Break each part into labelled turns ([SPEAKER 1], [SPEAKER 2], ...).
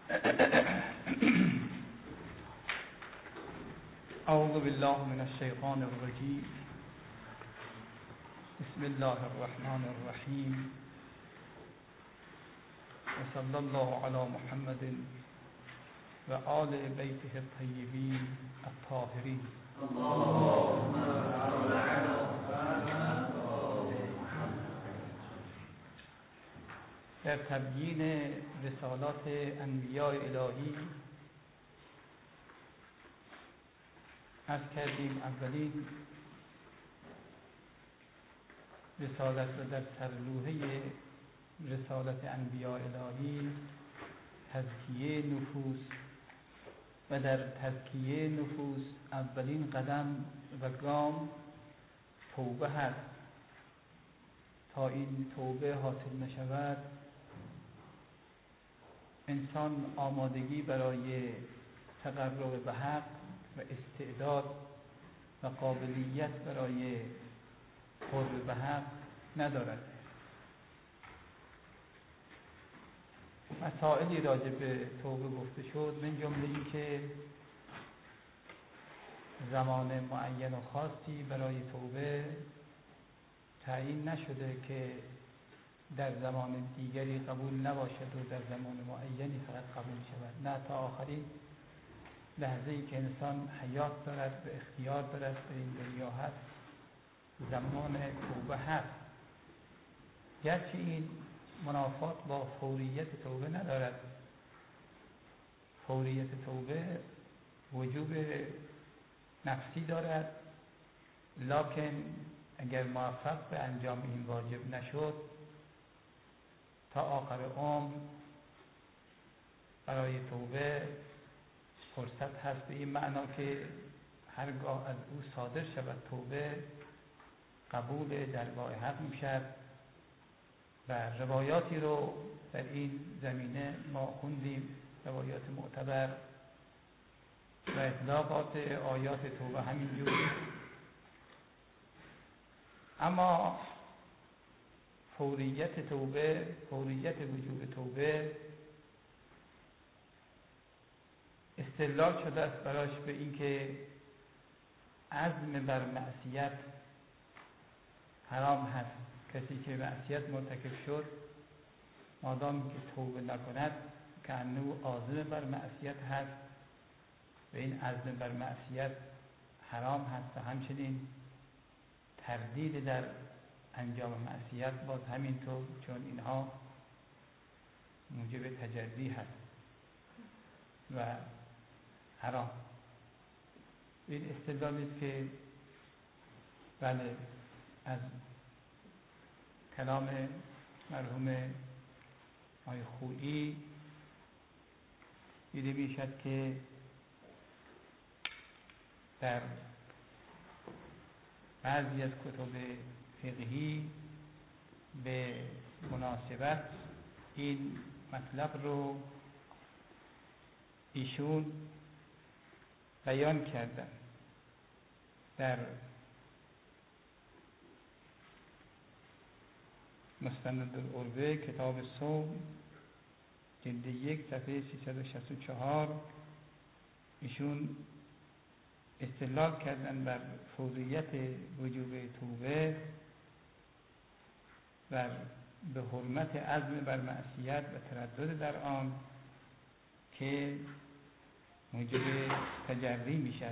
[SPEAKER 1] اعوذ بالله من الشیطان الرجیم. بسم الله الرحمن الرحیم. و صلی الله علی محمد و آل بیته الطیبین الطاهرین. در تبیین رسالات انبیاء الهی عرض کردیم اولین رسالت و در سرلوحه رسالت انبیاء الهی تزکیه نفوس و در تزکیه نفوس اولین قدم و گام توبه هست. تا این توبه حاصل نشود انسان آمادگی برای تقرب به حق و استعداد و قابلیت برای قرب به حق ندارد. مسائلی راجع به توبه گفته شد، من جمله این که زمان معین و خاصی برای توبه تعیین نشده که در زمان دیگری قبول نباشد و در زمان معینی فقط قبول شود. نه، تا آخرین لحظه‌ای که انسان حیات دارد و اختیار دارد در این دنیا هست زمان توبه هست، گرچه این منافات با فوریت توبه ندارد. فوریت توبه وجوب نفسی دارد، لکن اگر موفق به انجام این واجب نشد تا آخر عمر برای توبه فرصت هست، به این معنا که هرگاه از او صادر شود توبه قبول درگاه حق می شود. و روایاتی رو در این زمینه ما خوندیم، روایات معتبر و اطلاقات آیات توبه همینجور. اما فوریت توبه، فوریت وجوب توبه استدلال شده است براش به اینکه عزم بر معصیت حرام هست. کسی که معصیت مرتکب شد مادام که توبه نکند که انه عازم بر معصیت هست و این عزم بر معصیت حرام هست و همچنین تردید در انجام معصیت باز همینطور، چون اینها موجب تجری هست و حرام. این استدلالی است که بله از کلام مرحوم آقای خویی دیده میشد که در بعضی از کتب فقهی به مناسبت این مطلب رو ایشون بیان کردن. در مستند العربه کتاب صوم جلد 1 صفحه 364 ایشون استدلال کردن بر فوریت وجوب توبه و به حرمت عزم بر معصیت و تردد در آن که موجب تجری میشد.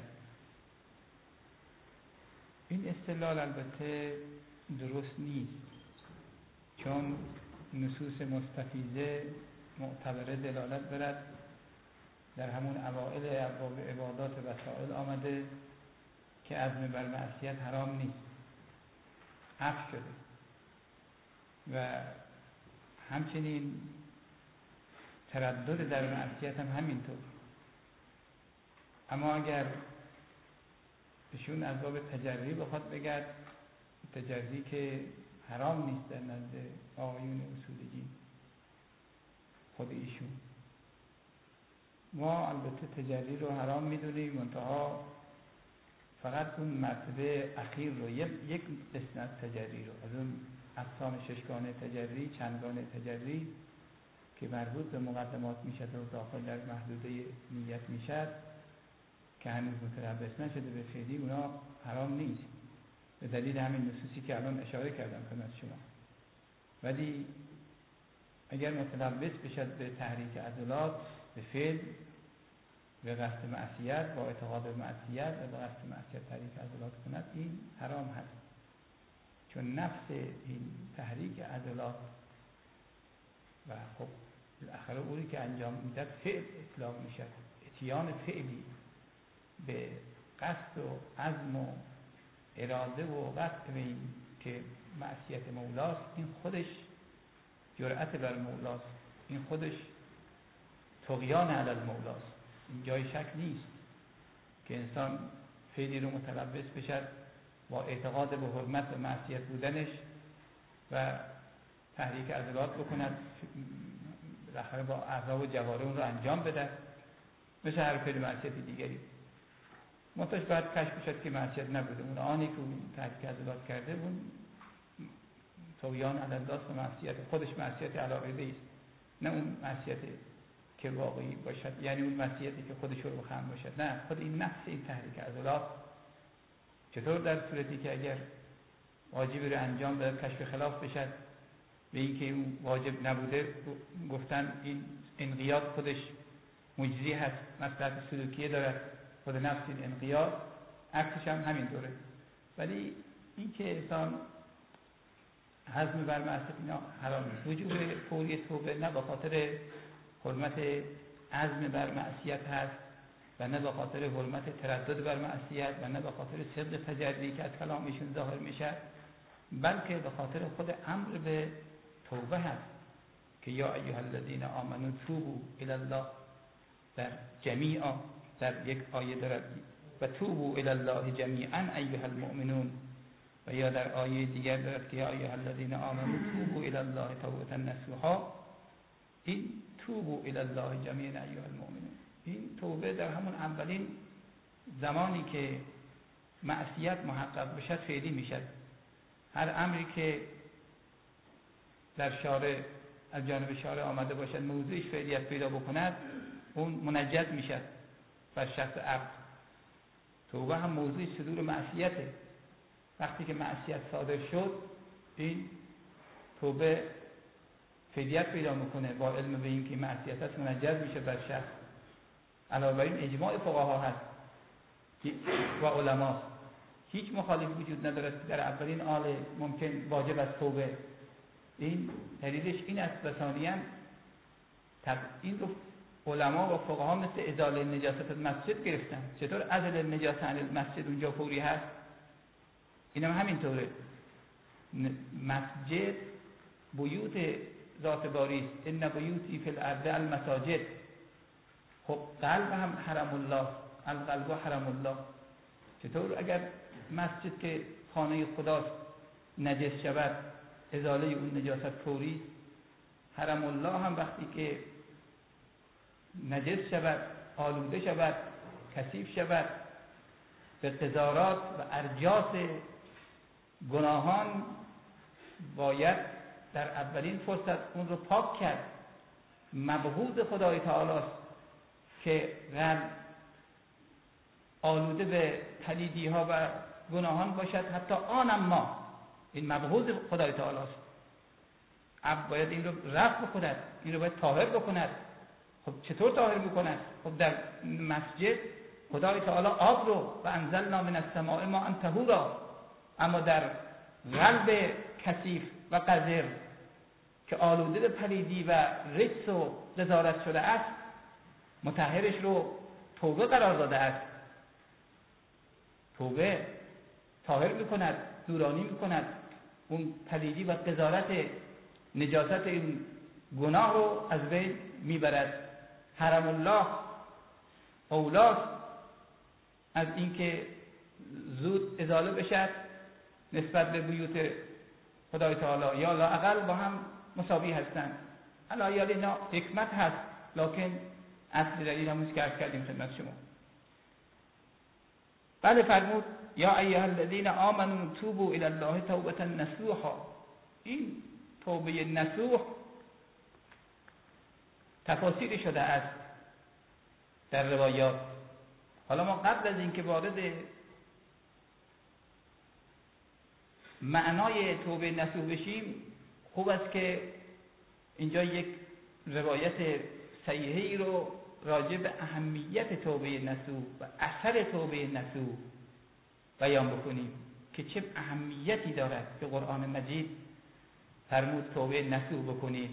[SPEAKER 1] این استدلال البته درست نیست، چون نصوص مستفیضه معتبره دلالت برد. در همون اوائل ابواب عبادات و وسائل آمده که عزم بر معصیت حرام نیست، عفو شده. و همچنین تردد در معصیت هم همینطور. اما اگر ایشون از باب تجری بخواد بگرد، تجری که حرام نیست در نزد آقایون اصولیین خود ایشون، ما البته تجری رو حرام میدونیم، منتها فقط اون مرتبه اخیر رو، یک قسمت تجری رو، از اون اقسام 6 گانه تجری، چندگانه تجری که مربوط به مقدمات میشد و داخل در محدوده نیت میشد که هنوز متلبس نشده به فعلی، اونا حرام نیست به دلیل همین نصوصی که الان اشاره کردم خدمت شما. ولی اگر متلبس بشد به تحریک عضلات، به فعل، به قصد معصیت، با اعتقاد به معصیت و به قصد معصیت تحریک عضلات کند، این حرام هست. چون نفس این تحریک عضلات و خب بالاخره اولی که انجام میدهد فعل اطلاق میشد، اتیان فعلی به قصد و عزم و اراده و قصد به این که معصیت مولاست، این خودش جرأت بر مولاست، این خودش طغیان علی المولاست. این جای شک نیست که انسان فعلی رو متلبس بشد با اعتقاد به حرمت و معصیت بودنش و تحریک عضلات بکند، بالاخره با اعضا و جوارح اون رو انجام بده مثل هر فعل معصیت دیگری. منتهاش باید کشف بشد که معصیت نبوده، اون آنی که اون تحریک عضلات کرده اون طغیان علی الله و معصیت خودش معصیت علاقیده است، نه اون معصیت که واقعی باشد، یعنی اون معصیتی که خودش رو بخم باشد، نه، خود این نفس این تحریک عضلات. چطور در صورتی که اگر واجبی رو انجام داد کشف خلاف بشد به این که اون واجب نبوده، گفتن این انقیاد خودش مجزی هست، مصلحت سلوکیه دارد خود نفس این انقیاد، عکسش هم همینطوره. ولی این که انسان حزم بر معصیت اینا حرام نیست. وجوب فوری توبه نه به خاطر حرمت عزم بر معصیت هست و نه به خاطر حرمت تردد بر معصیت و نه به خاطر صدق تجلی که از کلامشون ظاهر میشه، بلکه به خاطر خود امر به توبه هست که یا ایها الذین آمنوا توبوا الی الله در جمیعا، در یک آیه دارد و توبوا الی الله جمیعا ایها المؤمنون، و یا در آیه دیگر دارد که یا ایها الذین آمنوا توبوا الی الله توبة نصوحا. این توبوا الی الله جمیعا ایها المؤمنون، این توبه در همون اولین زمانی که معصیت محقق بشد فعلی میشد. هر امری که در شارع از جانب شارع آمده باشد موضوعش فعلیت پیدا بکند، اون منجز میشد بر شخص عبد. توبه هم موضوع صدور معصیته. وقتی که معصیت صادر شد، این توبه فعلیت پیدا میکنه با علم به این که معصیت هست، منجز میشه بر شخص. علاوه بر این اجماع فقها هست و علماست، هیچ مخالفی وجود ندارد که در اولین حال ممکن واجب از توبه. این دلیلش این است و ثانیاً این رو علما و فقها مثل ازاله نجاست مسجد گرفتن. چطور ازاله نجاست مسجد اونجا فوری هست، اینم همینطوره. مسجد بیوت ذات باری است، ان بیوتی فی الارض المساجد. خب قلب هم حرم الله، القلب حرم الله. چطور اگر مسجد که خانه خداست نجس شود، ازاله اون نجاست فوری، حرم الله هم وقتی که نجس شود، آلوده شود، کثیف شود، به قذارات و ارجاس گناهان، باید در اولین فرصت اون رو پاک کرد. مبغوض خدای تعالی است که قلب آلوده به پلیدی ها و گناهان باشد، حتی آنم ما. این مبغوض خدای تعالی است. عبد باید این رو رفع بکند، این رو باید طاهر بکند. خب چطور طاهر میکند؟ خب در مسجد خدای تعالی آب رو و انزلنا من السماء ماء طهورا، اما در قلب کثیف و قذر که آلوده به پلیدی و رجس و قذارت شده است، مطهرش رو توبه قرار داده است. توبه طاهر میکند، دورانی میکند، اون پلیدی و قذارت نجاست این گناه رو از بین میبرد. حرم الله اولاست از اینکه زود ازاله بشد نسبت به بیوت خدای تعالی، یا لااقل با هم مساوی هستند. علایال اینا حکمت هست، لکن اصل دلیل همونش که عرض کردیم خدمت شما. بله فرمود یا ایها الذین آمنوا توبوا الی الله توبة نصوحا. این توبه نصوح تفاسیری شده است در روایات. حالا ما قبل از اینکه وارد معنای توبه نصوح بشیم، خوب است که اینجا یک روایت صحیحی رو راجع به اهمیت توبه نصوح و اثر توبه نصوح بیان بکنیم که چه اهمیتی دارد که قرآن مجید فرمود توبه نصوح بکنید.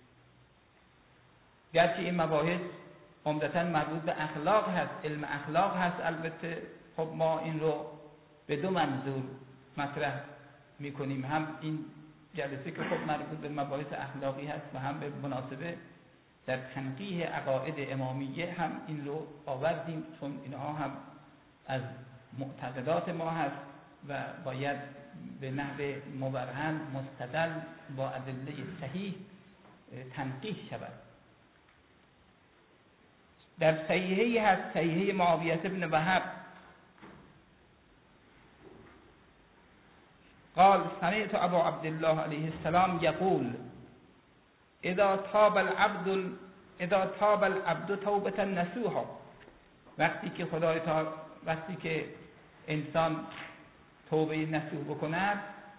[SPEAKER 1] گرچه این مباحث عمدتاً مربوط به اخلاق هست، علم اخلاق هست، البته خب ما این رو به دو منظور مطرح میکنیم، هم این جلسه که خب مربوط به مباحث اخلاقی هست و هم به مناسبه در تنقیح عقاید امامیه هم این رو آوردیم، چون اینها هم از معتقدات ما هست و باید به نحو مبرهن مستدل با ادله صحیح تنقیح شود. در صحیحی هست، صحیحی معاویه بن وهب قال سمعت ابو عبدالله علیه السلام یقول اذا تاب العبد توبة نصوحا، وقتی که انسان توبه نصوح بکند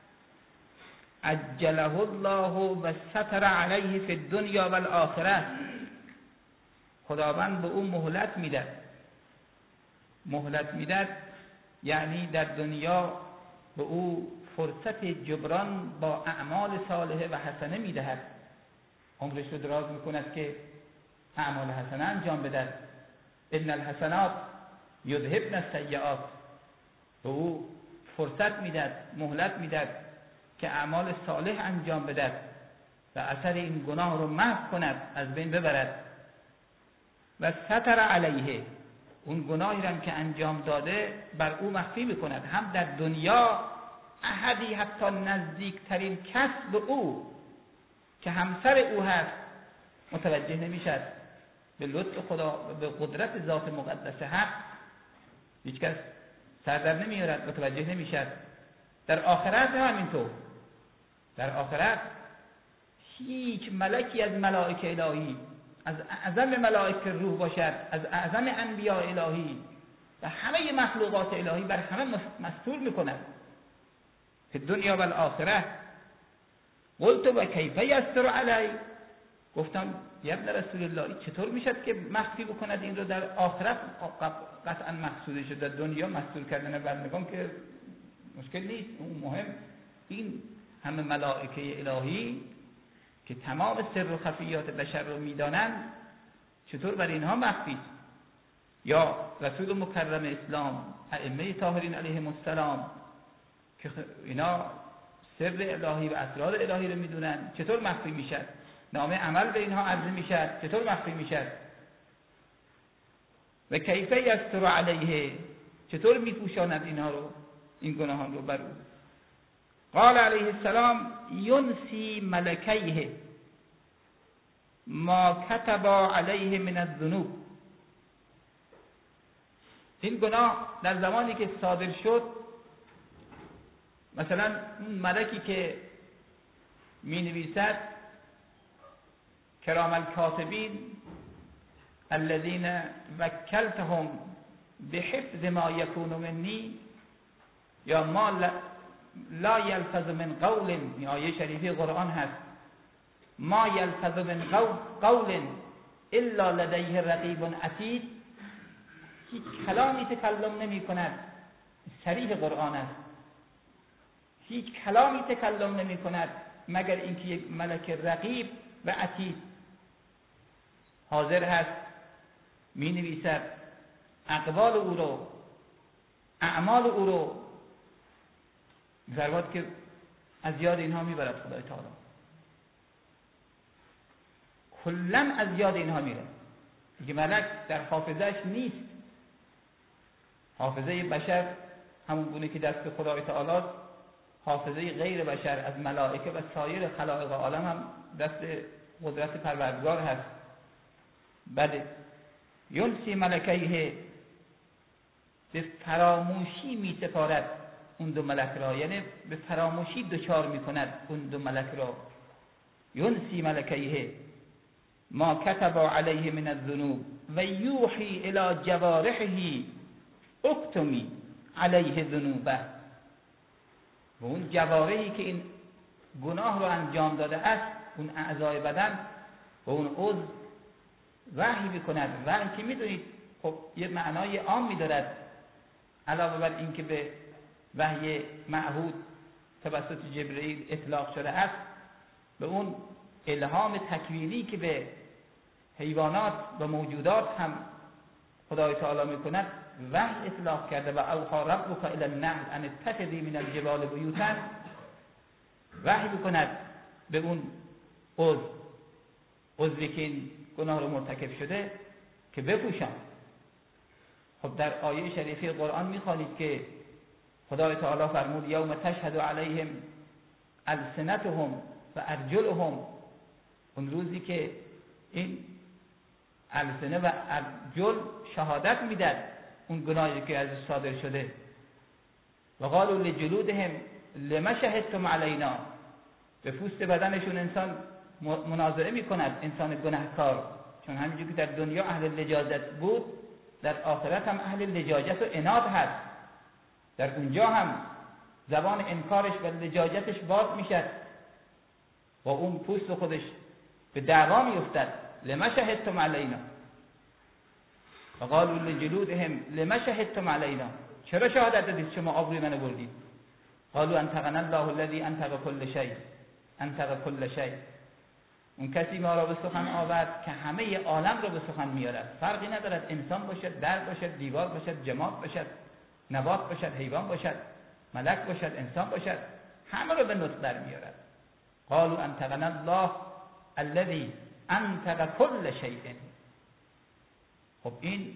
[SPEAKER 1] عجله الله و ستر علیه فی الدنیا و الاخره، خداوند به او مهلت میدهد، یعنی در دنیا به او فرصت جبران با اعمال صالحه و حسنه میدهد، عمرش رو دراز میکند که اعمال حسنه انجام بدهد. ان الحسنات یذهبن السیئات، به او فرصت میدهد، مهلت میدهد که اعمال صالح انجام بدهد و اثر این گناه رو محو کند، از بین ببرد. و ستر علیه، اون گناهی را که انجام داده بر او مخفی میکند. هم در دنیا احدی حتی نزدیکترین کس به او که همسر او هست متوجه نمیشد، به لطف خدا و به قدرت ذات مقدس حق هیچ کس سر در نمیارد، متوجه نمیشد. در آخرت همینطور، در آخرت هیچ ملکی از ملائکه الهی، از اعظم ملائکه روح باشد، از اعظم انبیاء الهی و همه مخلوقات الهی بر همه مستور میکند که دنیا و الاخره. قلت و کیف یستر علی، گفتم یا ابن رسول الله چطور میشد که مخفی بکند این رو در آخرت؟ قطعا مقصودش در دنیا مستور کردن بندگان که مشکل نیست، اون مهم این همه ملائکه الهی که تمام سر و خفیات بشر رو میدانند چطور بر اینها مخفی؟ یا رسول مکرم اسلام، ائمه طاهرین علیهم السلام که اینا سر الهی و اسرار الهی رو میدونن، چطور مخفی میشد؟ نامه عمل به اینها عرضه میشد، چطور مخفی میشد؟ و کیف یستر علیه، چطور میپوشاند اینها رو، این گناهان رو بر او؟ قال علیه السلام ینسی ملکیه ما کتب علیه من الذنوب. این گناه در زمانی که صادر شد، مثلا اون ملکی که می نویسد کرام الکاتبین الذین وکلتهم بحفظ ما یکون منی، یا ما لا یلفظ من قول، این آیه شریفه قرآن هست، ما یلفظ من قول الا لدیه رقیب عتید، هیچ کلامی تکلم نمی کند، صریح قرآن است، هیچ کلامی تکلم نمی کند مگر اینکه یک ملک رقیب و عتید حاضر هست، می نویسد اقوال او رو، اعمال او رو، ضربات که از یاد اینها میبرد خدای تعالی، کلا از یاد اینها میره. دیگه ملک در حافظهش نیست. حافظه بشر همون گونه که دست خدای تعالی، حافظه غیر بشر از ملائکه و سایر خلائق عالم هم دست قدرت پروردگار هست. بله، ینسی ملکیه، به فراموشی می سپارد اون دو ملک را، یعنی به فراموشی دچار می کند اون دو ملک را. ینسی ملکیه، ما كتب علیه من الذنوب و یوحی الی جوارحه اکتمی علیه ذنوبه. و اون جوارحی که این گناه رو انجام داده است، اون اعضای بدن و اون عضو وحی میکند. وحی که میدونید خب یه معنای عام میدارد، علاوه بر این که به وحی معهود توسط جبرئیل اطلاق شده است، به اون الهام تکوینی که به حیوانات و موجودات هم خدای تعالی میکند وحی اطلاق کرده. و اوحی ربک الی النحل ان اتخذی من الجبال بیوتا، وحی میکند به اون عضوی که این گناه رو مرتکب شده که بپوشان. خب در آیه شریفه قرآن میخوانید که خدای تعالی فرمود یوم تشهد علیهم السنتهم و ارجلهم، اون روزی که این السنه و ارجل شهادت میدن اون گناهی که ازش صادر شده. و قالوا لجلودهم لما شهدتم علینا، به پوست بدنشون انسان مناظره میکند، انسان گناهکار، چون همینجور که در دنیا اهل لجاجت بود در آخرت هم اهل لجاجت و عناد هست. در اونجا هم زبان انکارش و لجاجتش باز میشد و اون پوست خودش به دعوا میافتد. لما شهدتم علینا و قالوا لجلودهم لما شهدتم علینا، چرا شهادت دادید شما آبروی منو بردید؟ قالوا انطقنا الله الذي انطق كل شيء انطق كل شيء، اون کسی ما را به سخن آورد که همه عالم را به سخن میارد، فرقی ندارد انسان باشد، در باشد، دیوار باشد، جماد باشد، نبات باشد، حیوان باشد، ملک باشد، انسان باشد، همه را به نطق در میارد. قالوا انطقنا الله الذي انطق كل شيء. خب این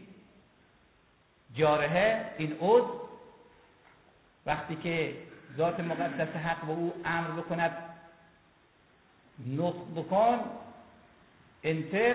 [SPEAKER 1] جارحه، این عضو، وقتی که ذات مقدس حق به او امر بکند نطق بکن، انطق،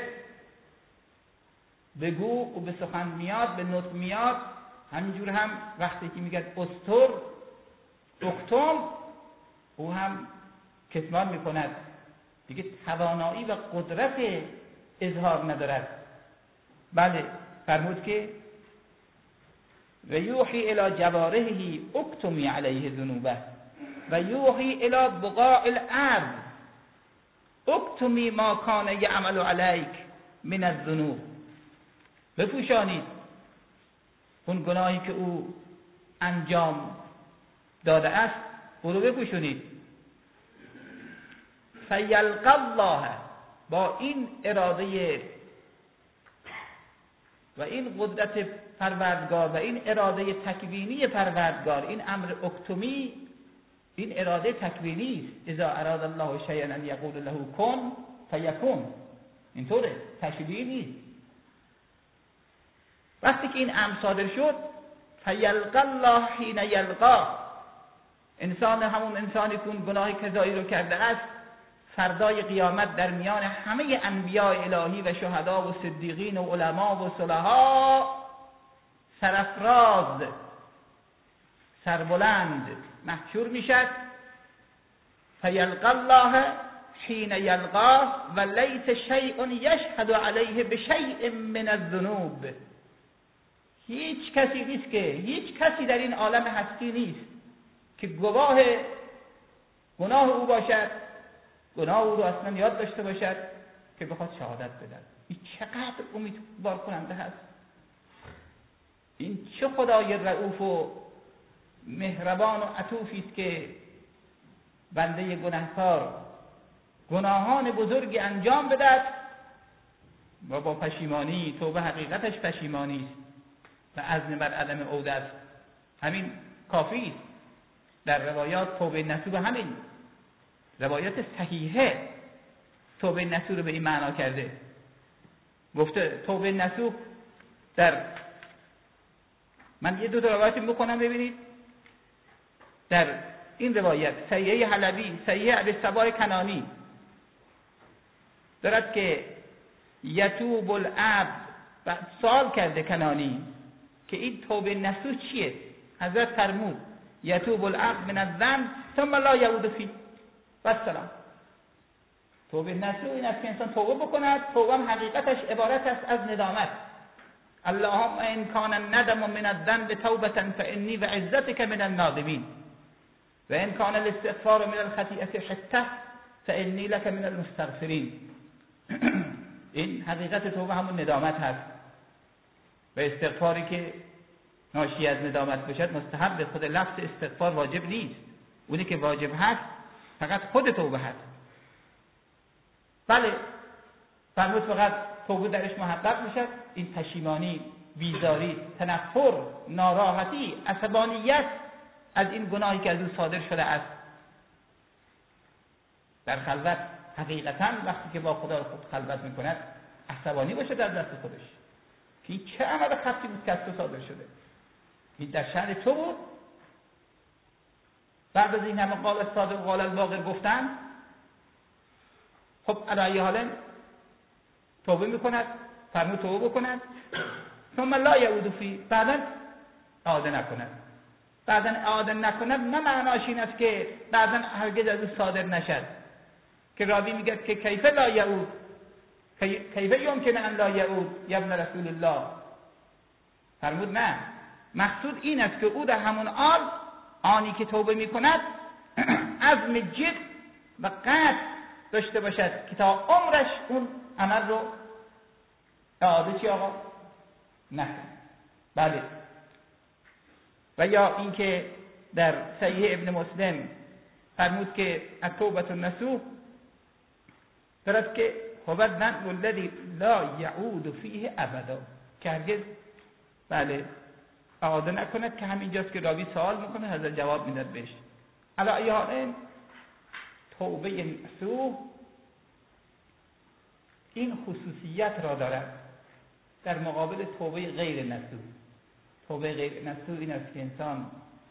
[SPEAKER 1] بگو، و به سخن میاد، به نطق میاد. همینجور هم وقتی که میگه استر، اکتم، او هم کتمان میکند، دیگه توانایی و قدرت اظهار ندارد. بله فرمود که و یوحی الی جوارحه اکتمی علیه ذنوبه و یوحی الی بقاع الارض اکتمی ما کان یعمل علیک من الذنوب، بپوشانید اون گناهی که او انجام داده است، او رو بپوشونید. فیلقی الله، با این اراده و این قدرت پروردگار و این اراده تکوینی پروردگار، این امر اکتمی، این اراده تکوینی است. اذا اراد الله شیئا ان یقول له کن فیکون، اینطوره، تشبیه نیست. وقتی که این امر صادر شد، فیلقی الله حین یلقا، انسان، همون انسانی که اون گناه کذایی رو کرده است، فردای قیامت در میان همه انبیاء الهی و شهدا و صدیقین و علما و صلحا سرافراز، سربلند محشور میشد. فیلقی الله حین یلقاه و لیس شیء یشهد علیه بشیء من الذنوب، هیچ کسی نیست که، هیچ کسی در این عالم هستی نیست که گواه گناه او باشد، گناه او رو اصلا یاد داشته باشد که بخواد شهادت بدهد. این چقدر امیدوار کننده هست! این چه خدای رؤوف و مهربان و عطوفی است که بنده گناهکار گناهان بزرگی انجام بدهد و با پشیمانی، توبه حقیقتش پشیمانی است و عزم بر عدم عوده است. همین کافی است. در روایات توبه نصوح، همین روایات صحیحه توبه نصوح رو به این معنا کرده. گفته توبه نصوح، در من یه دو روایت بکنم ببینید. در این روایت صحیحه حلبی، صحیحه ابی صباح کنانی دارد که یتوب العبد، و سوال کرده کنانی که این توبه نصوح چیه؟ حضرت فرمود یتوب العبد من الذنب ثم لا یعود فیه و السلام. توبه نصوح این است که انسان توبه بکند. توبه هم حقیقتش عبارت است از ندامت. اللهم ان کان الندم من الذنب توبة فانی وعزتك من النادمین و ان کان الاستغفار من الخطیئة حته فانی لك من المستغفرین. این حقیقت توبه همون ندامت هست و استغفاری که ناشی از ندامت باشد مستحب. به خود لفظ استغفار واجب نیست، اونی که واجب هست فقط خود توبه هست. بله فرمود فقط توبه درش محقق میشد. این پشیمانی، بیزاری، تنفر، ناراحتی، عصبانیت از این گناهی که از او صادر شده است در خلوت، حقیقتا وقتی که با خدا خود خلوت میکند عصبانی باشه در دست خودش که این چه عمل خطی بود که از تو صادر شده، این در شأن تو بود. بعد از این همه قال الصادق قال الباقر گفتن، خب علی حال توبه میکند، فرمود توبه بکند، ثم لا یعود فی، بعدا اعاده نکند. بعدا اعاده نکند نه معناش این است که بعدا هرگز از او صادر نشد، که راوی میگه که کیف لا یعود، کیف یمکن ان لا یعود یا ابن رسول الله. فرمود نه، مقصود این است که او در همون آنی که توبه میکند عزم جد و قطع داشته باشد که تا عمرش اون عمل رو اعاده چی آقا نکنه. بله. و یا اینکه در صحیح ابن مسلم فرمود که التوبة النصوح درست که هو الذنب الذي لا یعود فیه ابدا، که هرگز بله اعاده نکند، که همینجاست که راوی سوال میکنه، حضرت جواب میداد بهش. علی ای حال توبه نصوح این خصوصیت را دارد در مقابل توبه غیر نصوح. توبه غیر نصوح این است که انسان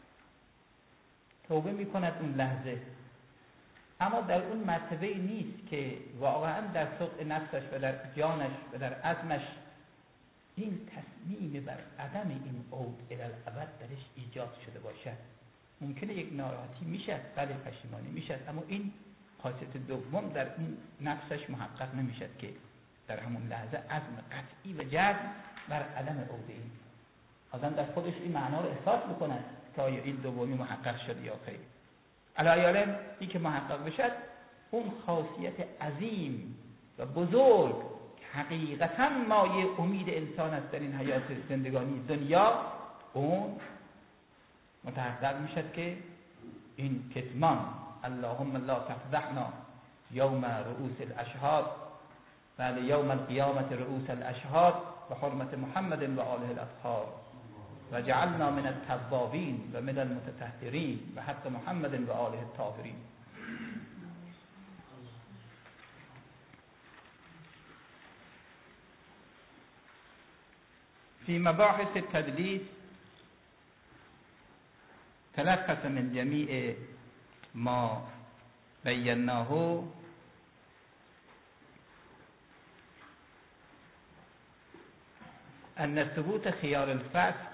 [SPEAKER 1] توبه میکند اون لحظه، اما در اون مرتبه نیست که واقعا در سقط نفسش و در جانش و در عزمش این تصمیم بر عدم این عود الالابد درش ایجاد شده باشد. ممکنه یک ناراحتی میشد، بله پشیمانی میشد، اما این خاصیت دوم در این نفسش محقق نمیشد که در همون لحظه عزم قطعی و جزم بر عدم عود این آدم در خودش این معنا رو احساس بکنه که آیا این دومی محقق شد یا خیر. علایالم این که محقق بشد اون خاصیت عظیم و بزرگ حقیقتا مایه امید انسان است در این حیات زندگانی دنیا، اون متحقق میشد که این کتمان اللهم لا تفضحنا یوم رؤوس الاشهاد، بله یوم القیامت رؤوس الاشهاد و حرمت محمد و آله الاطهار و جعلنا من التوابین و من المتطهرین و حق محمد و آله الطاهرین. في مباحث التدليس تلخص من جميع ما بيناه أن ثبوت خيار الفصل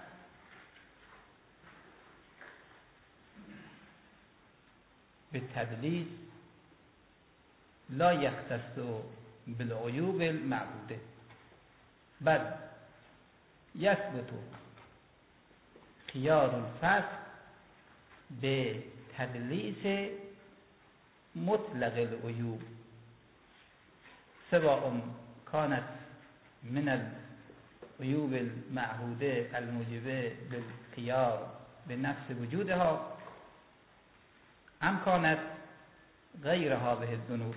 [SPEAKER 1] بالتدليس لا يختص بالعيوب المعبوده، بل يثبت خيار الفصل بتدليس مطلق العيوب سواء كانت من العيوب المعهوده الموجبه للخيار بنفس وجودها ام كانت غير هذه الذنوب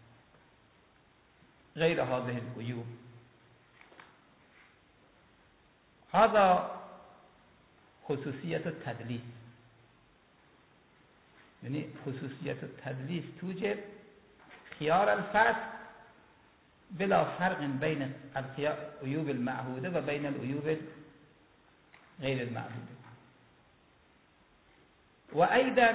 [SPEAKER 1] غير هذه العيوب. هذا خصوصیت التدلیس، یعنی خصوصیت التدلیس توجب خيار الفصل بلا فرق بين العيوب المعهوده و بين العيوب غير المعهوده. و ايضا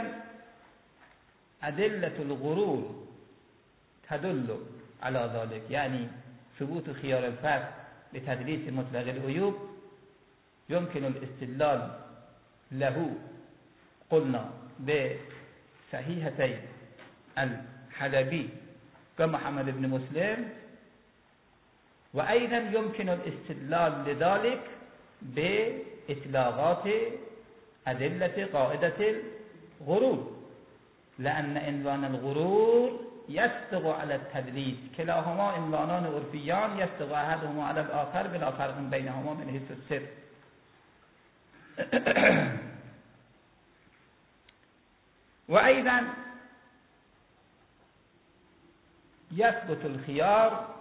[SPEAKER 1] ادله الغرور تدل على ذلك، يعني ثبوت خيار الفصل بتدليس مطلق العيوب يمكن الاستدلال له قلنا بصحيحتي الحلبي كمحمد بن مسلم. وأيضا يمكن الاستدلال لذلك بإطلاقات أدلة قاعدة الغرور، لأن عنوان الغرور يصدق على التدليس، كلاهما عنوانان عرفيان يصدق أحدهما على الآخر بلا فرق بينهما من حيث السر. وأيضا يثبت الخيار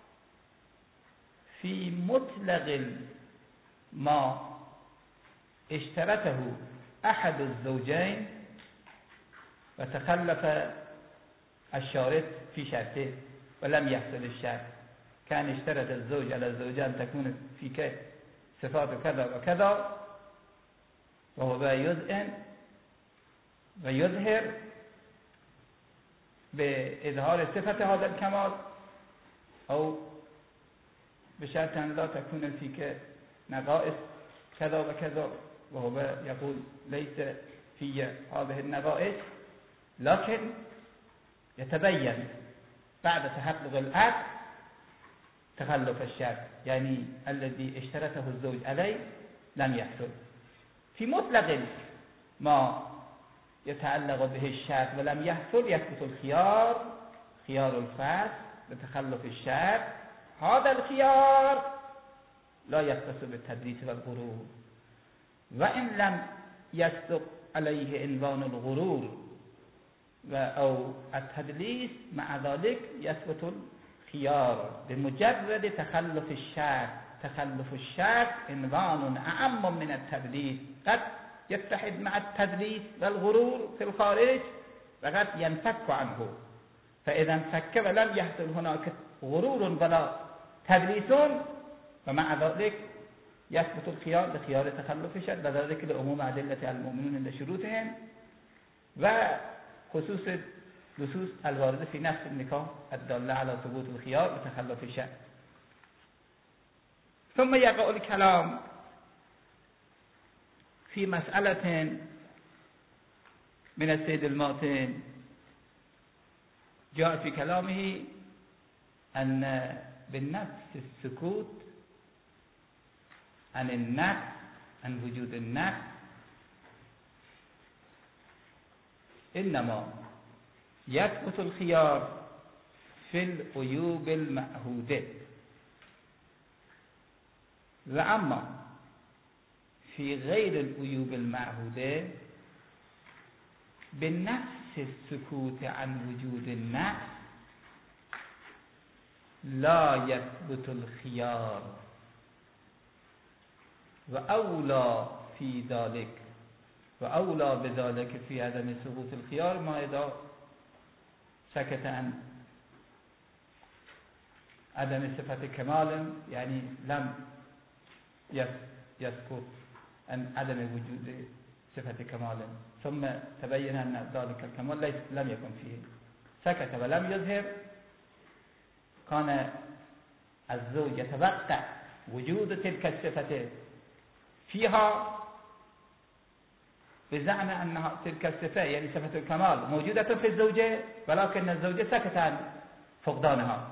[SPEAKER 1] في مطلق ما اشترطه أحد الزوجين وتخلف الشارط في شرطه ولم يحصل الشرط. كان اشترط الزوج على الزوجة أن تكون فيك صفات كذا وكذا، وهو يذعن ويظهر بإظهار صفة هذا الكمال، أو بشرط أن لا تكون فيك نقائص كذا وكذا، وهو يقول ليس في هذه النقائص، لكن يتبين بعد تحقق العقد تخلف الشرط، يعني الذي اشترطه الزوج عليه لم يحصل. في مطلق ما يتعلق به الشرط ولم يحصل يثبت الخيار، خيار الفسخ بتخلف الشرط. هذا الخيار لا يختص بالتدليس والغرور، وإن لم يصدق عليه عنوان الغرور أو التدليس، مع ذلك يثبت الخيار بمجرد تخلف الشرط. تخلف الشرط عنوان أعم من التدليس، قد يتحد مع التدليس والغرور في الخارج وقد ينفك عنه. فإذا انفك ولم يحصل هناك غرور ولا تدليس، ومع ذلك يثبت الخيار بخيار تخلف الشرط، وذلك لعموم أدلة المؤمنون لشروطهم وخصوص نصوص الواردة في نفس النكاح الدالة على ثبوت الخيار بتخلف الشرط. ثم يقع الكلام في مسألة من السيد الماتن، جاء في كلامه أن بالنفس السكوت عن النفس، عن وجود النفس، إنما يثبت الخيار في العيوب المعهودة، وأما في غير العيوب المعهودة بالنفس السكوت عن وجود النفس لا يثبت الخيار، وأولى في ذلك، وأولى بذلك في عدم ثبوت الخيار ما إذا سكت عن عدم صفة كمال، يعني لم يسكت عن عدم وجود صفة كمال، ثم تبين أن ذلك الكمال لم يكن فيه، سكت ولم يظهر، كان الزوج يتوقع وجود تلك الصفة فيها بزعم أن تلك الصفة يعني صفة الكمال موجودة في الزوجة، ولكن الزوجة سكت عن فقدانها،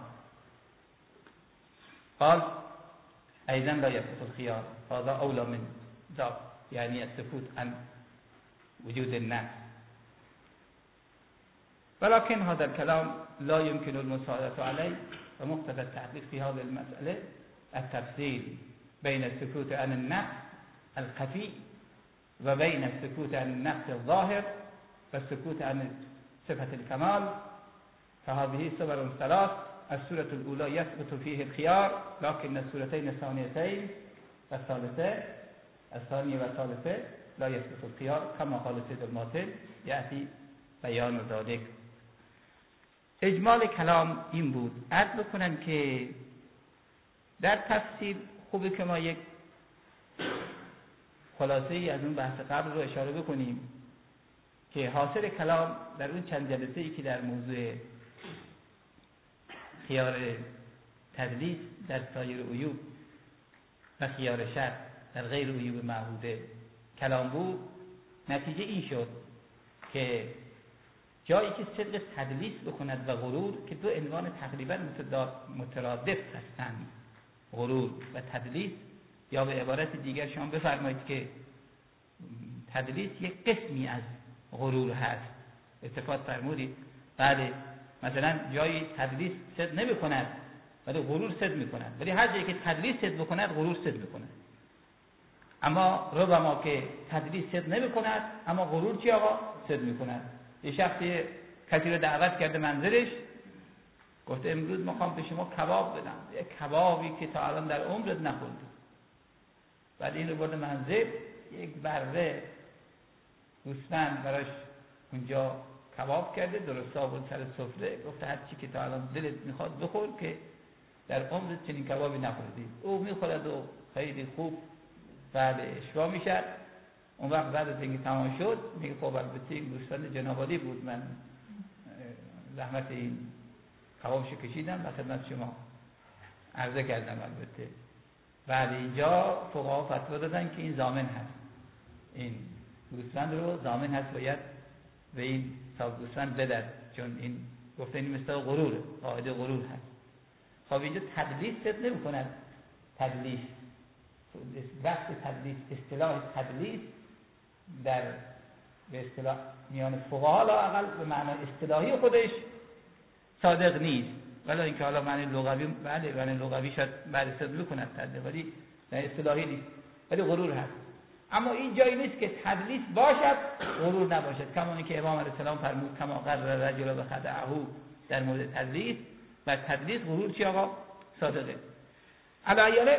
[SPEAKER 1] قال أيضا لا يثبت الخيار، هذا أولى من ذاك، يعني السكوت عن وجود النفس. ولكن هذا الكلام لا يمكن المساعدة عليه، ومقتضى التحقيق في هذه المسألة التفصيل بين السكوت عن النفس الخفي وبين السكوت عن النفس الظاهر والسكوت عن صفة الكمال. فهذه صور ثلاث، السورة الأولى يثبت فيه الخيار، لكن السورتين الثانيتين والثالثة الثانية والثالثة لا يثبت الخيار، كما قال السيد الماتن يأتي بیان ذلك. اجمال کلام این بود. عرض بکنم که در تفسیر خوبه که ما یک خلاصه ای از اون بحث قبل رو اشاره بکنیم که حاصل کلام در اون چند جلسه ای که در موضوع خیار تدلیس در سایر عیوب و خیار شرط در غیر عیوب معهوده کلام بود، نتیجه این شد که جایی که صدق تدلیس بکند و غرور که دو عنوان تقریبا مترادف هستند، غرور و تدلیس. یا به عبارت دیگر شما بفرمایید که تدلیس یک قسمی از غرور هست. التفات فرمودید. بله، مثلا جایی تدلیس صدق نمی کند ولی غرور صدق می کند، ولی هر جایی که تدلیس صدق بکند غرور صدق می کند. اما ربما که تدلیس صدق نمی کند اما غرور چی آقا؟ صدق می کند. یه شخصی کسی رو دعوت کرده منزلش، گفته امروز میخوام به شما کباب بدم، یک کبابی که تا الان در عمرت نخوردی. بعد این رو برده منزل، یک بره گوسفند براش اونجا کباب کرده، درست آورد سر سفره، گفته هر چی که تا الان دلت میخواد بخور که در عمرت چنین کبابی نخوردی. او میخورد و خیلی خوب بعد اشباع میشد. اون وقت بعد از اینکه تمام شد میگه خب البته این گوسفند جنابالی بود، من زحمت این کبابشو کشیدم و خدمت شما عرضه کردم. البته بعد اینجا فقها فتوا دادن که این ضامن هست، این گوسفند رو ضامن هست باید به این صاحب گوسفند بدهد، چون این گفته این مثل غروره، قاعده غرور هست. خب اینجا تدلیس صدق نمی کند. تدلیس وقت تدلیس، اصطلاح تدلیس در به اصطلاح میان فقها لااقل به معنای اصطلاحی خودش صادق نیست، ولی اینکه حالا معنی لغوی بله معنی لغوی شاید بعد صدق میکند تدلیس، ولی نه اصطلاحی نیست، ولی غرور هست. اما این جایی نیست که تدلیس باشد غرور نباشد، کما که امام علیه السلام فرمود کما قرر رجل بخدعه در مورد تدلیس. و تدلیس غرور چی آقا؟ صادقه. علیه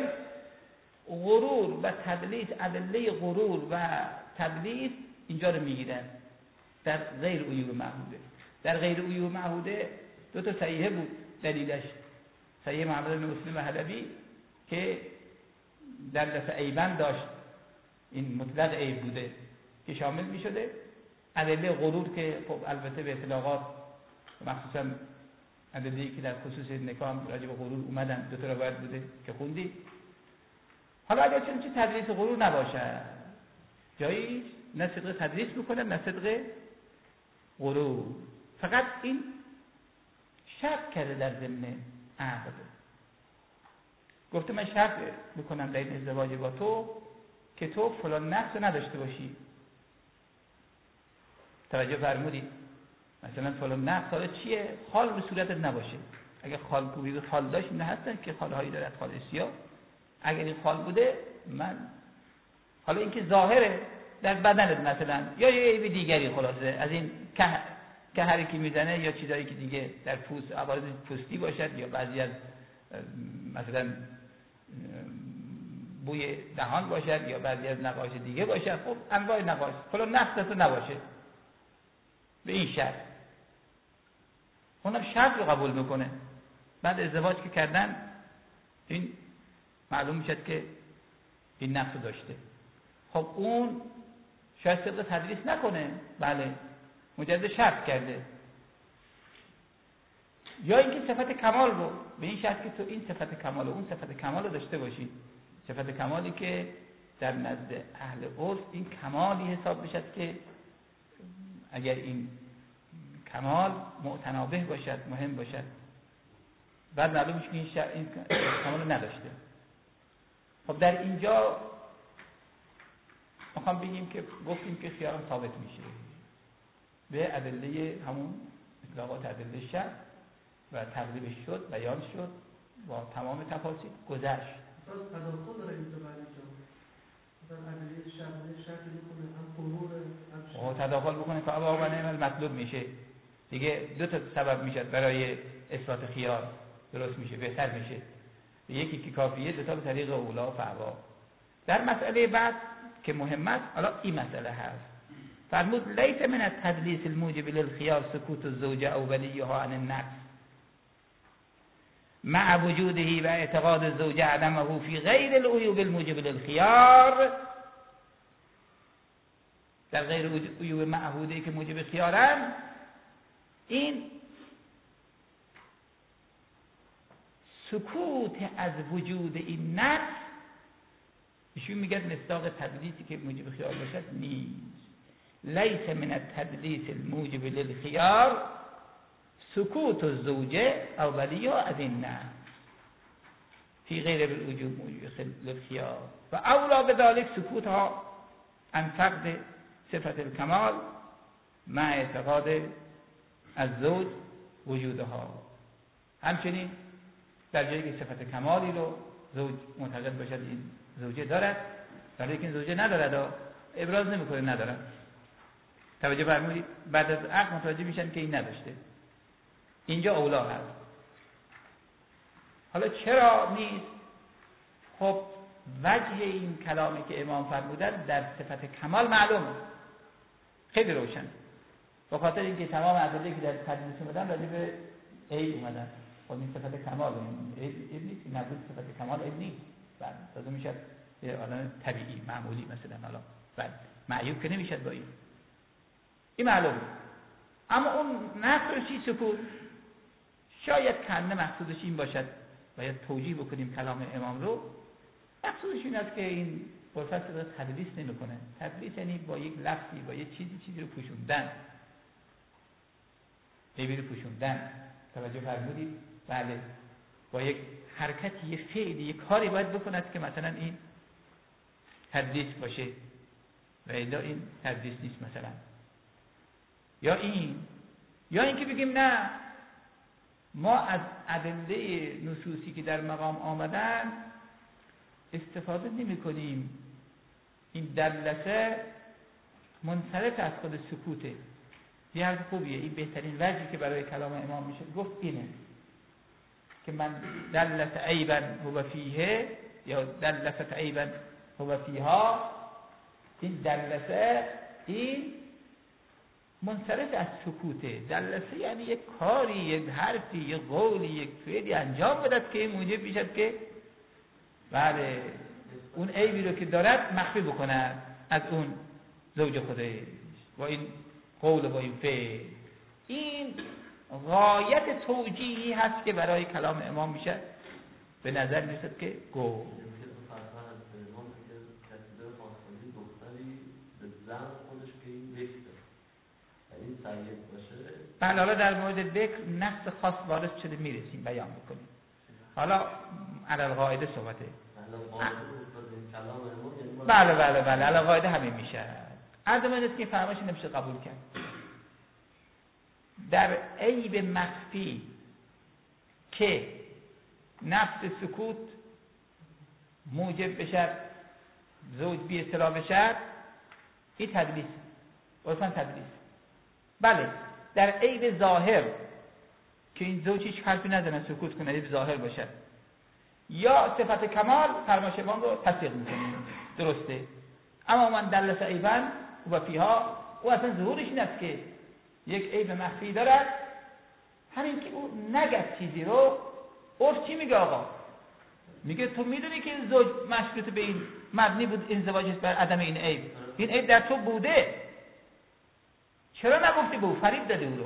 [SPEAKER 1] غرور و تدلیس، ادله غرور و تدلیس اینجا رو میگیرن در غیر عیوب معهوده. در غیر عیوب معهوده دو تا صحیحه بود دلیلش، صحیح محمد بن مسلم حلبی که در دفع عیبن داشت، این مطلق عیب بوده که شامل می شده. ادله غرور که خب البته به اطلاقات مخصوصا ادله‌ای که در خصوص نکاح راجع به غرور اومدن دو تا روایت بوده که خوندی. حالا اگر چون تدریس غرور نباشه، جایی نه صدق تدریس میکنه نه صدق غرور، فقط این شرط کرده در ضمن عقد، گفته من شرط میکنم در این ازدواج با تو که تو فلان نقص نداشته باشی. توجه فرمودید؟ مثلا فلان نقص حالا چیه؟ خال به صورتت نباشه. اگه خال کوبی خال داشت نه هستن که خالهایی دارد، خال سیاه. اگر این خال بوده من حالا اینکه ظاهره در بدنت مثلا یا یه عیب دیگری، خلاصه از این که هر کی میزنه یا چیزایی که دیگه در پوست عوارض پوستی باشد یا بعضی از مثلا بوی دهان باشد یا بعضی از نقاش دیگه باشد. خب انواع نقاش فلان نقص نباشه به این شرط، اونم شرط رو قبول میکنه. بعد ازدواج که کردن این معلوم میشد که این نقص داشته. خب اون شاید صدق تدریس نکنه، بله مجرد شرط کرده، یا اینکه صفت کمال رو به این شرط که تو این صفت کمال و اون صفت کمال رو داشته باشی. صفت کمالی که در نزد اهل عرف این کمالی حساب بشد که اگر این کمال معتنابه باشد، مهم باشد، بعد معلوم میشه که این کمال رو نداشته. خب در اینجا میخوام بگیم که گفتیم که خیال ثابت میشه به ادله همون اطلاقات ادله شرع و تقریبش شد، بیان شد با تمام تفاصیل گذشت.
[SPEAKER 2] تداخل داره اینجا بعدیجا مثلا ادله شرعی میکنه هم غرور هم
[SPEAKER 1] تداخل بکنه که آقا نعم مطلوب میشه دیگه، دو تا سبب میشه برای اثبات خیال، درست میشه، بهتر میشه. یکی که کافیه، دو تا به طریق اولا و فعوا. در مسئله بعد که مهم است، حالا این مسئله هست، فرمود لیس من التدلیس الموجب للخيار سکوت الزوجه او ولیها عن النقص مع وجوده و اعتقاد الزوجه عدمه في غیر العیوب الموجب للخيار. در غیر عیوب معهوده که موجب خیارن، این سکوت از وجود این نقص ایشون میگه مصداق تدلیسی که موجب خیال باشد نیست. لیس من التدلیس الموجب للخیار سکوت الزوجه او ولیها از این نه فی غیر بالوجوب موجب للخیار و اولا بذلك سکوتها عن فقد صفت الکمال مع اعتقاد الزوج وجودها. همچنین در جایی که صفت کمالی رو زوج معتقد باشد این زوجه دارد ولی که این زوجه ندارد ابراز نمیکنه ندارد، توجه فرمودید، بعد از عقد متوجه میشن که این نداشته، اینجا اولا هست. حالا چرا نیست؟ خب وجه این کلامی که امام فرمودن در صفت کمال معلومه، خیلی روشن، به خاطر اینکه تمام ادله که در تدلیس اومدن راجع به عیب اومدن. خب این صفت کمال عیب نیست، این نبود صفت کمال عیب نیست، بعد لازم میشه یه آدم طبیعی معمولی مثلا حالا بعد معیوب که نمیشد با این معلومه. اما اون نقص چی سکوت؟ شاید کنه مقصودش این باشد، باید توجیه بکنیم کلام امام رو، مقصودش این است که این فرصت رو تدلیس نمیکنه. تدلیس یعنی با یک لفظی با یک چیزی رو پوشوندن، عیبی رو پوشوندن، توجه فرمودید؟ بله، با یک حرکتی، یک فعلی، یک کاری باید بکند که مثلا این تدلیس باشه و الا این تدلیس نیست مثلا. یا اینکه بگیم نه ما از ادله نصوصی که در مقام آمدن استفاده نمی کنیم، این دلسه منصرف از خود سکوته. یه حرف خوبیه، این بهترین وجهی که برای کلام امام میشه گفت اینه که من دلت عیبا هو فیه یا دلت عیبا هو فیها، این دلسه این منصرف از سکوته. دلسه یعنی یک کاری، یک حرفی، یک قولی، یک فعلی انجام بدد که موجب میشد که بله اون عیبی رو که دارد مخفی بکند از اون زوج خودش با این قول و با این فعل. این غایت توجیهی هست که برای کلام امام میشه به نظر میرسد که گفت بله. حالا در مورد ذکر نص خاص وارد شده میرسیم بیان بکنیم. حالا علی القاعده صحبته. بله علی القاعده همین میشه. عدم است که فرمایش نمیشه قبول کرد. در عیب مخفی که نفس سکوت موجب بشد زوج بی اطلاع بشد، این تدلیس، عرفاً تدلیس. بله در عیب ظاهر که این زوج هیچ حرفی نزنه سکوت کنه، عیب ظاهر باشد، یا صفت کمال فرمایش امام رو تصدیق میکنیم، درسته. اما من دلس عیبا و فیها، او اصلا ظهورش این است که یک عیب مخفی دارد، همین که او نگد چیزی رو. عرف چی میگه آقا؟ میگه تو میدونی که این زوج مشروط به این مبنی بود ازدواجش بر عدم این عیب، این عیب در تو بوده، چرا نگفتی به او؟ فریب داده او رو.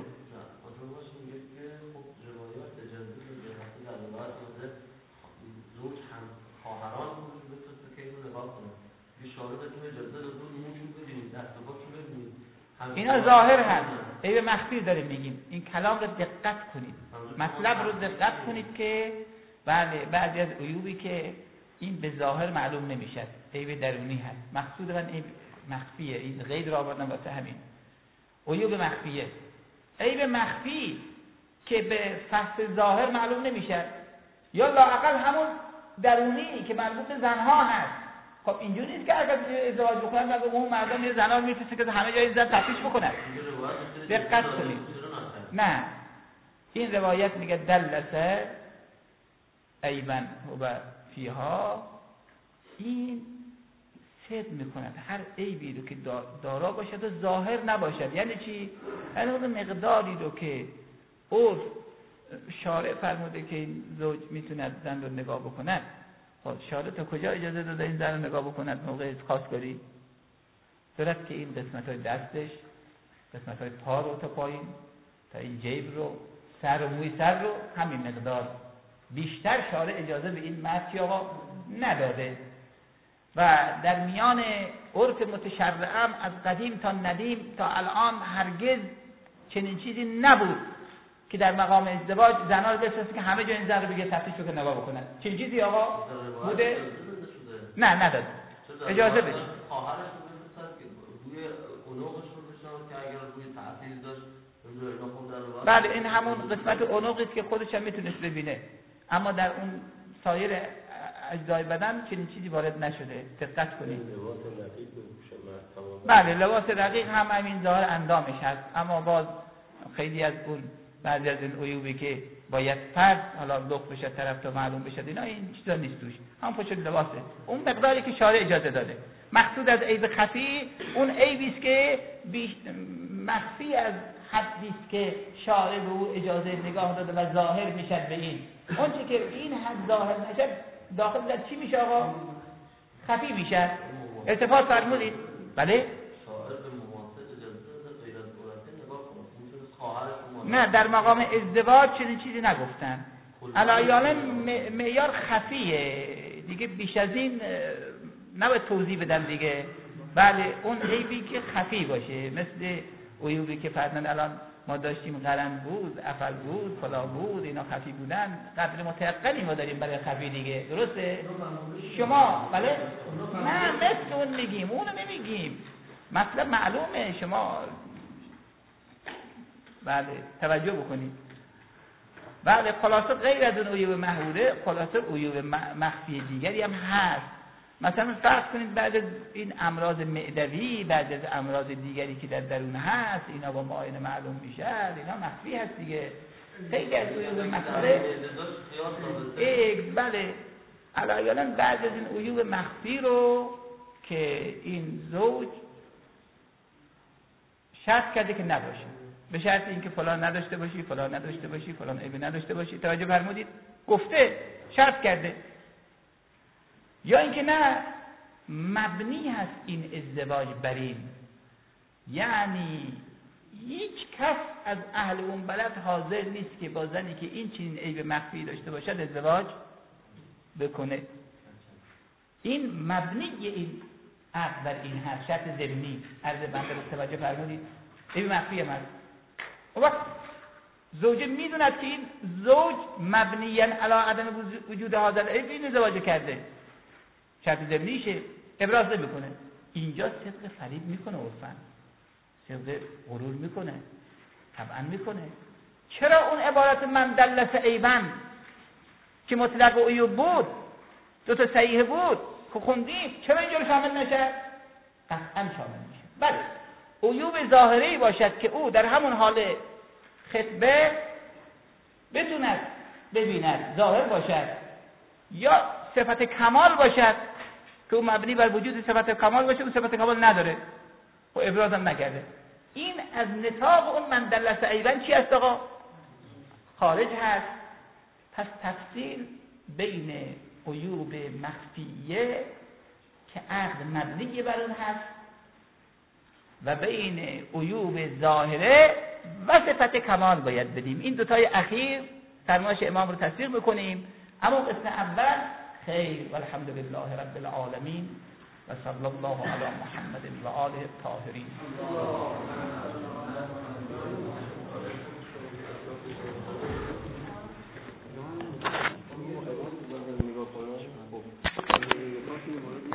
[SPEAKER 1] اینا ظاهر هست، عیب مخفی داریم میگیم. این کلام رو دقت کنید، مطلب رو دقت کنید که بله بعضی از عیوبی که این به ظاهر معلوم نمیشد عیب درونی هست. مقصود من عیب مخفیه، این غیر را آوردم واسه همین. عیوب مخفیه، عیب مخفی که به فحص ظاهر معلوم نمیشد، یا لااقل همون درونی که مربوط به زنها هست. خب اینجوری نیست که اگر ازدواج بکنن و به اون مردم یه زنا رو میفرسته که همه جای زن تفتیش بکنن. دقت کنید. نه، این روایت میگه دلسه عیبا و فیها، این صدق میکند هر عیبی رو که دارا باشد و ظاهر نباشد. یعنی چی؟ یعنی اون مقداری رو که عرف شارع فرموده که این زوج میتوند زن رو نگاه بکند. خب شارع تا کجا اجازه داده این زن رو نگاه بکند موقع خواستگاری؟ صورت که این قسمت های دستش، قسمت های پا رو تا پایین، تا این جیب رو، سر و موی سر رو، همین مقدار. بیشتر شارع اجازه به این مسی آقا نداده. و در میان عرف متشرعم از قدیم تا ندیم تا الان هرگز چنین چیزی نبود که در مقام ازدواج زنها رو بفرسته که همه جا این زن رو بگه تفتیش رو که نگاه بکنن. چنین چیزی آقا بوده؟ نه نداد. اجازه بشه.
[SPEAKER 3] خواهرش رو بفرستاد که روی عنقش رو بشناسه که اگر روی تأثیر داشت
[SPEAKER 1] بله این همون قسمت عنقی است که خودش هم میتونست ببینه، اما در اون سایر اجزای بدن چنین چیزی وارد نشده. دقت کنید. بله لباس رقیق هم همین ظاهر اندامش هست، اما باز خیلی از اون بعضی از این عیوبی که باید فرد حالا لغ بشه طرف تا معلوم بشه اینا این چیزا نیست توش، هم پشت لباسه اون مقداری که شارع اجازه داده. مقصود از عیب خفی اون عیبی است که مخفی از حدی است که شارع به او اجازه نگاه داده و ظاهر میشد به این. اون چه که این حد ظاهر نشد داخل در چی میشه آقا؟ خفی میشه. ارتفاع فرمودید؟ بله؟ نه در مقام ازدواج چنین چیزی نگفتن. علایاً معیار خفیه دیگه، بیش از این نباید توضیح بدم دیگه. بله اون عیبی که خفی باشه، مثل عیوبی که فرضاً الان ما داشتیم قرن بود، افل بود، فلا بود، اینا خفی بودن، قدر متيقنی ما داریم برای خفی دیگه. درسته؟ شما بله؟ نه مثل اون میگیم، اونو نمیگیم، مطلب معلومه. شما بله توجه بکنید. بله خلاصه غیر از اون عیوب محموده خلاصه عیوب مخفی دیگری هم هست. مثلا فرض کنید بعد از این امراض معدوی، بعد از امراض دیگری که در درون هست، اینا با معاینه معلوم میشه، اینا مخفی هست دیگه. خیلی از عیوب مخفی بله علایاً بعد از این عیوب مخفی رو که این زوج شرط کرده که نباشه، به شرط اینکه فلان نداشته باشی، فلان نداشته باشی، فلان عیب نداشته باشی. توجه فرمودید؟ گفته، شرط کرده. یا اینکه نه مبنی هست این ازدواج بر این، یعنی هیچ کس از اهل اون بلد حاضر نیست که با زنی که این چنین عیب مخفی داشته باشد ازدواج بکنه. این مبنی این عقد بر این هست، شرط ضمنی. عرض بنده رو توجه فرمودید؟ عیب مخفی هم هست. وقت زوجه میدوند که این زوج مبنیاً علی عدم وجود هذا العیب این ازدواج کرده، شرط ضمنیشه، ابراز نمیکنه. اینجا صدق فریب میکنه، عرفاً صدق غرور میکنه، طبعا میکنه. چرا اون عبارت من دلس عیباً که مطلق و عیوب بود، دو تا صحیح بود که خوندیم، چرا اینجا رو شامل نشه؟ قطعاً شامل میشه. بله عیوب ظاهری باشد که او در همون حال خطبه بتوند ببیند، ظاهر باشد، یا صفت کمال باشد که او مبنی بر وجود صفت کمال باشه، او صفت کمال نداره و ابراز هم نکرده. این از نطاق اون من دلس عیباً چی است آقا؟ خارج هست. پس تفصیل بین عیوب مخفیه که عقد مبنی بر اون هست و بین عیوب ظاهره و صفت کمال باید بدیم. این دوتای اخیر فرمایش امام رو تصدیق میکنیم. اما قسم اول خیر والحمد لله رب العالمین و صلی الله علی محمد و آله الطاهرین.
[SPEAKER 4] نگاه کنم